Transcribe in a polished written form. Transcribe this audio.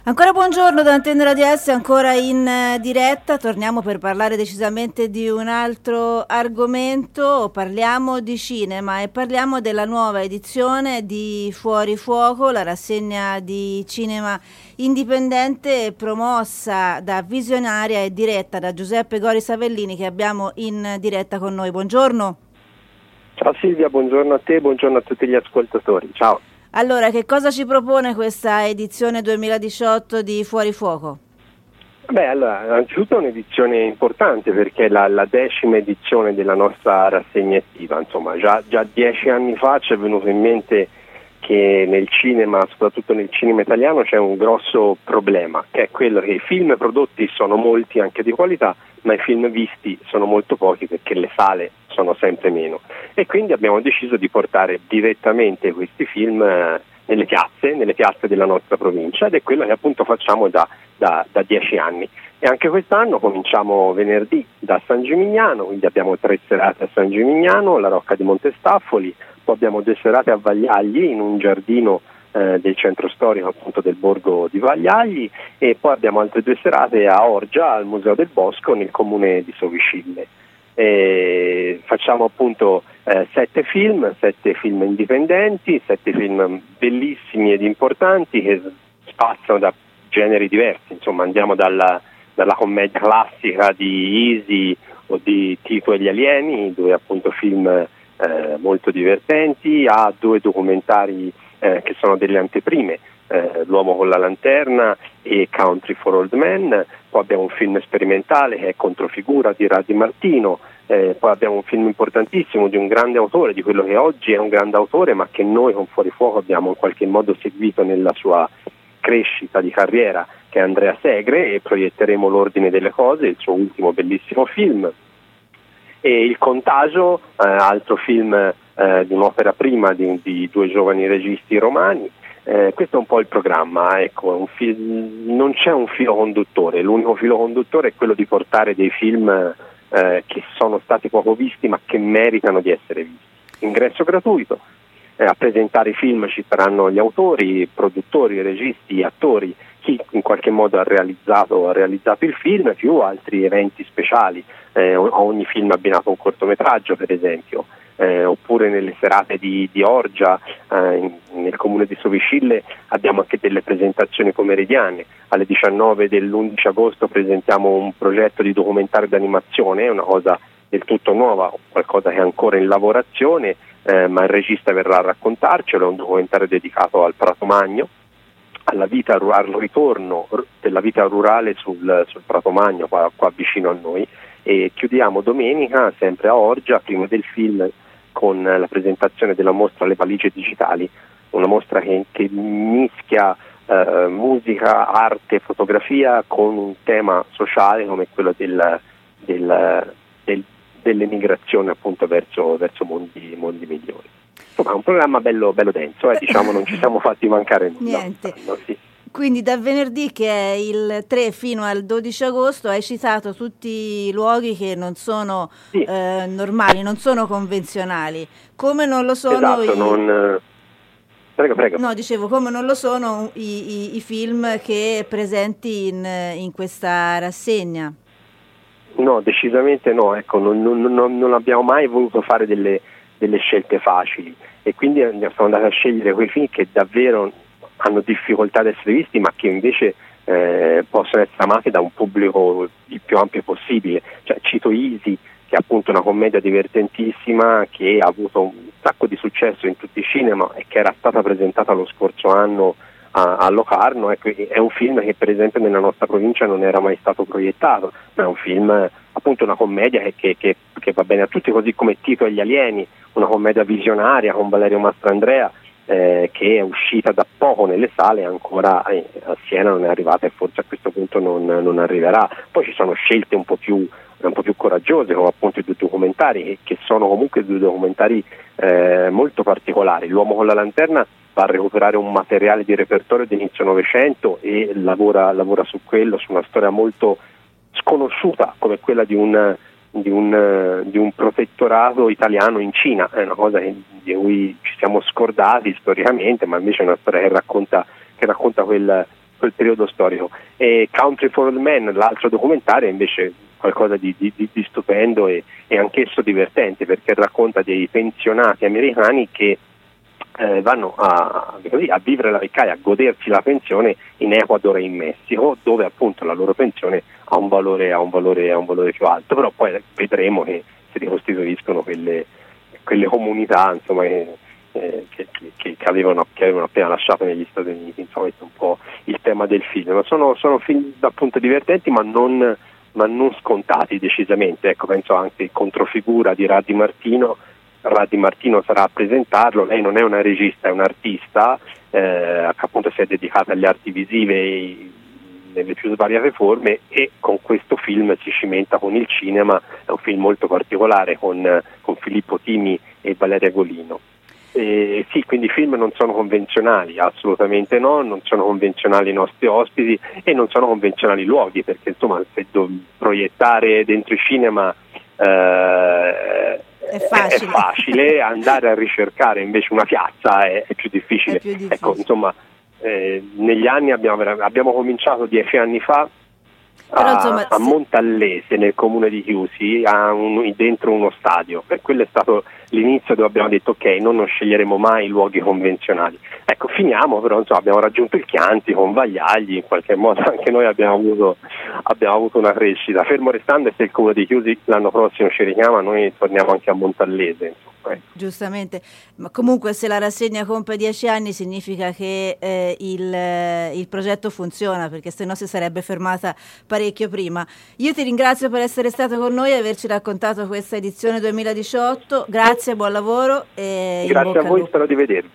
Ancora buongiorno da Antenne Radio S, ancora in diretta. Torniamo per parlare decisamente di un altro argomento. Parliamo di cinema e parliamo della nuova edizione di Fuori Fuoco, la rassegna di cinema indipendente promossa da Visionaria e diretta da Giuseppe Gori Savellini, che abbiamo in diretta con noi. Buongiorno. Ciao Silvia, buongiorno a te, buongiorno a tutti gli ascoltatori. Ciao. Allora, che cosa ci propone questa edizione 2018 di Fuori Fuoco? Allora, innanzitutto è un'edizione importante perché è la 10ª edizione della nostra rassegna estiva. Insomma, già 10 anni fa ci è venuto in mente che nel cinema, soprattutto nel cinema italiano, c'è un grosso problema, che è quello che i film prodotti sono molti, anche di qualità, ma i film visti sono molto pochi perché le sale sono sempre meno. E quindi abbiamo deciso di portare direttamente questi film nelle piazze della nostra provincia, ed è quello che appunto facciamo da 10 anni. E anche quest'anno cominciamo venerdì da San Gimignano, quindi abbiamo 3 serate a San Gimignano, la Rocca di Montestaffoli, poi abbiamo 2 serate a Vagliagli in un giardino del centro storico appunto del borgo di Vagliagli, e poi abbiamo altre 2 serate a Orgia al Museo del Bosco nel comune di Soviscille. Facciamo appunto 7 film indipendenti, 7 film bellissimi ed importanti che spaziano da generi diversi. Insomma, andiamo dalla commedia classica di Easy o di Tito e gli alieni, 2 appunto film molto divertenti, a 2 documentari che sono delle anteprime, L'uomo con la lanterna e Country for Old Men. Poi abbiamo un film sperimentale che è Controfigura di Radi Martino. Poi abbiamo un film importantissimo di un grande autore, di quello che oggi è un grande autore ma che noi con Fuori Fuoco abbiamo in qualche modo seguito nella sua crescita di carriera, che è Andrea Segre, e proietteremo L'ordine delle cose, il suo ultimo bellissimo film. E Il contagio, altro film di un'opera prima di 2 giovani registi romani. Questo è un po' il programma, ecco, non c'è un filo conduttore, l'unico filo conduttore è quello di portare dei film che sono stati poco visti ma che meritano di essere visti. Ingresso gratuito, a presentare i film ci saranno gli autori, produttori, registi, attori, chi in qualche modo ha realizzato il film, più altri eventi speciali, a ogni film abbinato un cortometraggio per esempio. Oppure nelle serate di Orgia, nel comune di Soviscille, abbiamo anche delle presentazioni pomeridiane. Alle 19 dell'11 agosto presentiamo un progetto di documentario d'animazione, una cosa del tutto nuova, qualcosa che è ancora in lavorazione, ma il regista verrà a raccontarcelo. È un documentario dedicato al Prato Magno, al ritorno della vita rurale sul Prato Magno, qua vicino a noi. E chiudiamo domenica, sempre a Orgia, prima del film, con la presentazione della mostra Le valigie digitali, una mostra che mischia musica, arte, fotografia con un tema sociale come quello dell'emigrazione appunto verso mondi migliori. Insomma, è un programma bello denso, diciamo, non ci siamo fatti mancare nulla. Niente. Sì. Quindi da venerdì, che è il 3, fino al 12 agosto, hai citato tutti i luoghi che non sono Sì. normali, non sono convenzionali, come non lo sono Esatto, Prego. No, dicevo, come non lo sono i film che presenti in questa rassegna. No, decisamente no, ecco, non abbiamo mai voluto fare delle scelte facili, e quindi siamo andati a scegliere quei film che davvero hanno difficoltà ad essere visti ma che invece possono essere amati da un pubblico il più ampio possibile. Cioè, cito Easy, che è appunto una commedia divertentissima che ha avuto un sacco di successo in tutti i cinema e che era stata presentata lo scorso anno a Locarno. Ecco, è un film che per esempio nella nostra provincia non era mai stato proiettato, ma è un film, appunto una commedia che va bene a tutti, così come Tito e gli alieni, una commedia visionaria con Valerio Mastrandrea, che è uscita da poco nelle sale, ancora a Siena non è arrivata e forse a questo punto non arriverà. Poi ci sono scelte un po' più coraggiose, come appunto i 2 documentari che sono comunque 2 documentari molto particolari. L'uomo con la lanterna va a recuperare un materiale di repertorio di inizio Novecento e lavora su quello, su una storia molto sconosciuta come quella di un protettorato italiano in Cina. È una cosa di cui ci siamo scordati storicamente, ma invece è una storia che racconta quel periodo storico. E Country for Old Men, l'altro documentario, è invece qualcosa di stupendo e anch'esso divertente, perché racconta dei pensionati americani che vanno a vivere la vecchiaia, a godersi la pensione in Ecuador e in Messico, dove appunto la loro pensione ha un valore più alto, però poi vedremo che si ricostituiscono quelle comunità, insomma, che avevano appena lasciato negli Stati Uniti. Insomma, questo è un po' il tema del film. Sono film appunto divertenti, ma non scontati decisamente. Ecco, penso anche Controfigura di Raddi Martino sarà a presentarlo. Lei non è una regista, è un'artista che appunto si è dedicata alle arti visive nelle più svariate forme, e con questo film si cimenta con il cinema. È un film molto particolare con Filippo Timi e Valeria Golino. Sì, quindi i film non sono convenzionali, assolutamente no, non sono convenzionali i nostri ospiti e non sono convenzionali i luoghi, perché insomma se proiettare dentro i cinema è facile, andare a ricercare invece una piazza è più difficile. Ecco, insomma, negli anni abbiamo cominciato 10 anni fa a Montallese, nel comune di Chiusi, dentro uno stadio, e quello è stato l'inizio dove abbiamo detto ok, non sceglieremo mai luoghi convenzionali. Ecco, finiamo, però insomma, abbiamo raggiunto il Chianti con Vagliagli, in qualche modo anche noi abbiamo avuto una crescita, fermo restando che se il comune di Chiusi l'anno prossimo ci richiama, noi torniamo anche a Montallese, insomma. Giustamente, ma comunque se la rassegna compie 10 anni significa che il progetto funziona, perché se no si sarebbe fermata parecchio prima. Io ti ringrazio per essere stato con noi e averci raccontato questa edizione 2018, grazie, buon lavoro e grazie a voi, spero di vedervi.